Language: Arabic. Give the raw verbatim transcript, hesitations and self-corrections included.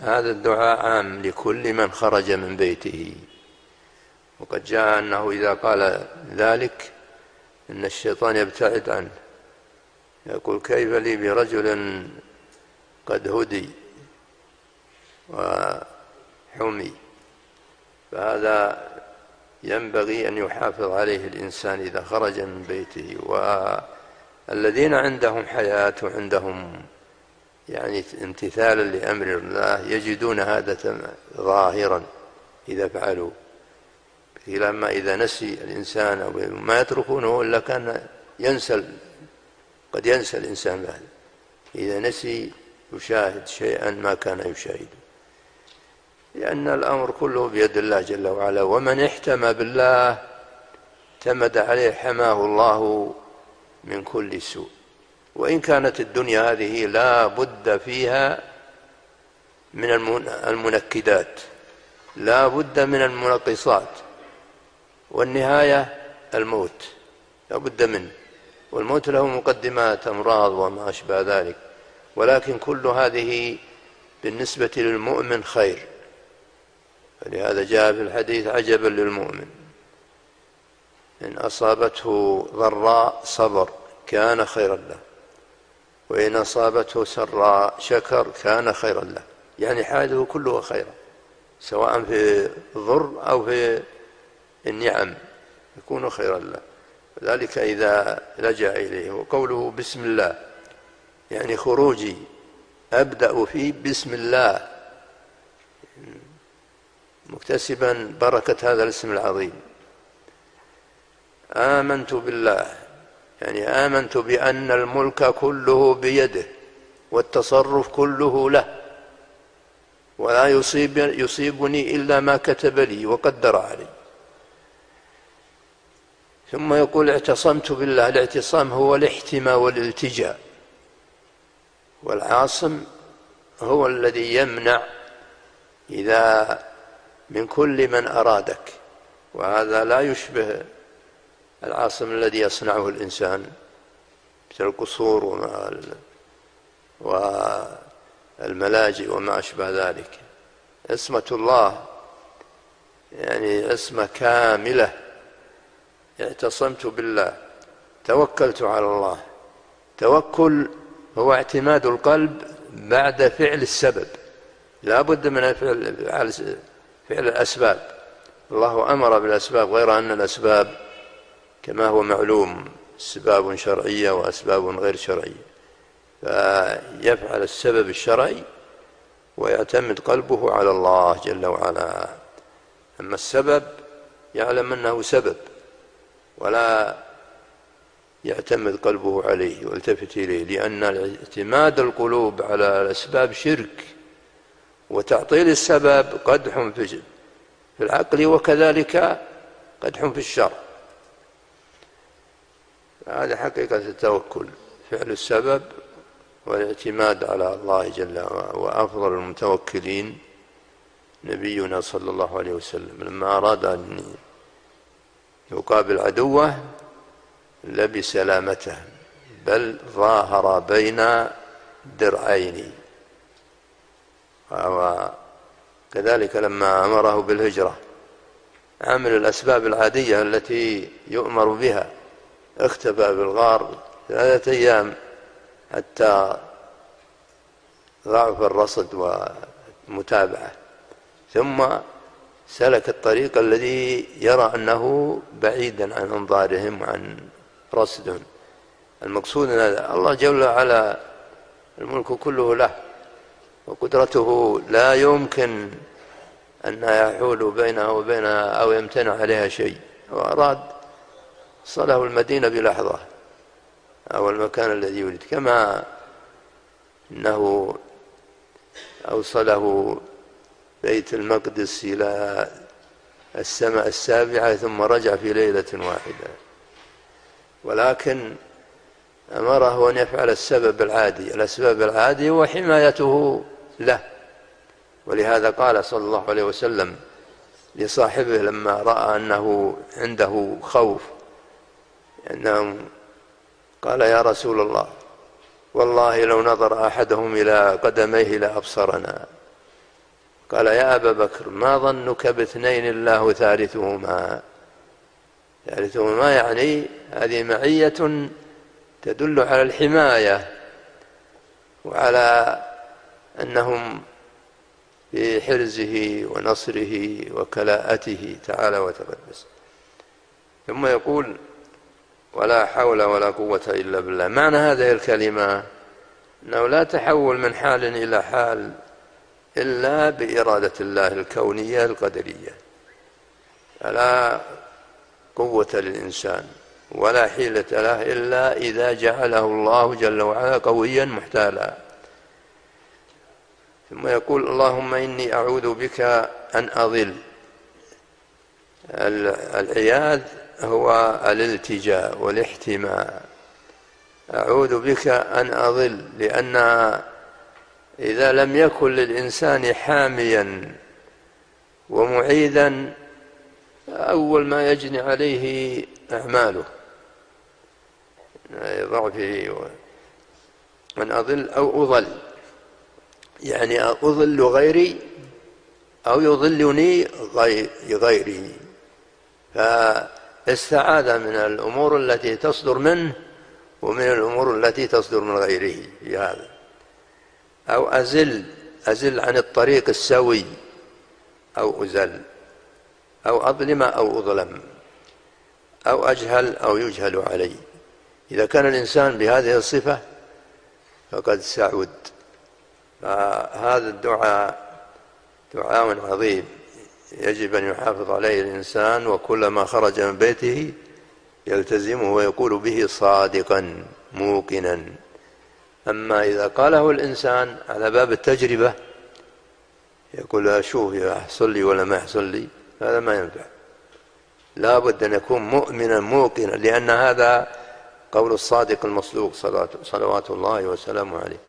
هذا الدعاء عام لكل من خرج من بيته، وقد جاء أنه إذا قال ذلك إن الشيطان يبتعد عنه، يقول كيف لي برجل قد هدي وحمي. فهذا ينبغي أن يحافظ عليه الإنسان إذا خرج من بيته. والذين عندهم حياة وعندهم يعني امتثالا لأمر الله يجدون هذا ظاهرا إذا فعلوا، لما إذا نسي الإنسان أو ما يتركونه إلا كان ينسى، قد ينسى الإنسان بعد إذا نسي يشاهد شيئا ما كان يشاهده، لأن الأمر كله بيد الله جل وعلا. ومن احتمى بالله اعتمد عليه حماه الله من كل سوء. وإن كانت الدنيا هذه لا بد فيها من المنكدات، لا بد من المنقصات، والنهاية الموت لا بد منه، والموت له مقدمات أمراض وما أشبه ذلك، ولكن كل هذه بالنسبة للمؤمن خير. فلهذا جاء في الحديث عجبا للمؤمن إن أصابته ضراء صبر كان خيرا له، وإن أصابته سراء شكر كان خيرا له، يعني حاله كله خيرا سواء في الضر أو في النعم يكون خيرا له. ذلك إذا لجأ إليه. وقوله بسم الله يعني خروجي أبدأ فيه بسم الله مكتسبا بركة هذا الاسم العظيم. آمنت بالله يعني آمنت بأن الملك كله بيده والتصرف كله له، ولا يصيب يصيبني إلا ما كتب لي وقدر علي. ثم يقول اعتصمت بالله. الاعتصام هو الاحتماء والالتجاء، والعاصم هو الذي يمنع إذا من كل من أرادك، وهذا لا يشبه العاصم الذي يصنعه الإنسان مثل القصور والملاجئ وما أشبه ذلك. عصمة الله يعني عصمة كاملة. اعتصمت بالله توكلت على الله. توكل هو اعتماد القلب بعد فعل السبب، لا بد من فعل فعل الأسباب. الله أمر بالأسباب، غير أن الأسباب كما هو معلوم أسباب شرعية وأسباب غير شرعية، فيفعل السبب الشرعي ويعتمد قلبه على الله جل وعلا. أما السبب يعلم أنه سبب ولا يعتمد قلبه عليه والتفت إليه، لأن اعتماد القلوب على الأسباب شرك، وتعطيل السبب قدح في العقل وكذلك قدح في الشرع. هذا حقيقة التوكل، فعل السبب والاعتماد على الله جل وعلا. وأفضل المتوكلين نبينا صلى الله عليه وسلم لما أراد أن يقابل عدوه لبس لامته، بل ظاهر بين درعين. وكذلك لما أمره بالهجرة عمل الأسباب العادية التي يؤمر بها، اختبأ بالغار ثلاثة أيام حتى ضعف الرصد والمتابعة، ثم سلك الطريق الذي يرى أنه بعيدا عن أنظارهم وعن رصدهم. المقصود أن الله جل وعلا الملك كله له، وقدرته لا يمكن أن يحول بينها وبينها أو يمتنع عليها شيء. وأراد صله المدينة بلحظة أو المكان الذي يريد، كما أنه أوصله بيت المقدس إلى السماء السابعة ثم رجع في ليلة واحدة، ولكن أمره أن يفعل السبب العادي. الأسباب العادي وحمايته له. ولهذا قال صلى الله عليه وسلم لصاحبه لما رأى أنه عنده خوف، أنه قال يا رسول الله والله لو نظر أحدهم إلى قدميه لأبصرنا، قال يا أبا بكر ما ظنك باثنين الله ثالثهما. ثالثهما يعني هذه معية تدل على الحماية وعلى أنهم في حرزه ونصره وكلاءته تعالى وتقدس. ثم يقول ولا حول ولا قوة إلا بالله. معنى هذه الكلمة أنه لا تحول من حال إلى حال إلا بإرادة الله الكونية القدرية. فلا قوة للإنسان ولا حيلة له إلا إذا جعله الله جل وعلا قويا محتالا. ثم يقول اللهم إني أعوذ بك أن أضل. العياذ هو الالتجاء والاحتماء. أعوذ بك أن أضل، لأن إذا لم يكن للإنسان حاميا ومعيدا أول ما يجني عليه أعماله ضعفه. أن أضل أو أضل يعني أضل غيري أو يضلني غيري، فاستعاذ من الأمور التي تصدر منه ومن الأمور التي تصدر من غيره في هذا. أو أزل أزل عن الطريق السوي أو أزل، أو أظلم أو أظلم، أو أجهل أو يجهل علي. إذا كان الإنسان بهذه الصفة فقد سعد. فهذا الدعاء دعاء عظيم يجب أن يحافظ عليه الإنسان، وكلما خرج من بيته يلتزمه ويقول به صادقا موقنا. أما إذا قاله الإنسان على باب التجربة يقول أشوف يحصل لي ولا ما يحصل لي، هذا ما ينفع. لا بد أن يكون مؤمنا موقنا، لأن هذا قول الصادق المصدوق صلوات الله وسلامه عليه.